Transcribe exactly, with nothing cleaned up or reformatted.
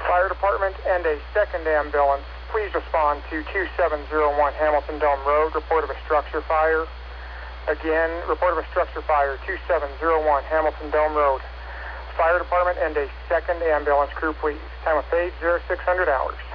Fire department and a second ambulance, please respond to two seven zero one Hamilton Dome Road, report of a structure fire. Again, report of a structure fire, two seven zero one Hamilton Dome Road. Fire department and a second ambulance crew, please. Time of page zero six hundred hours.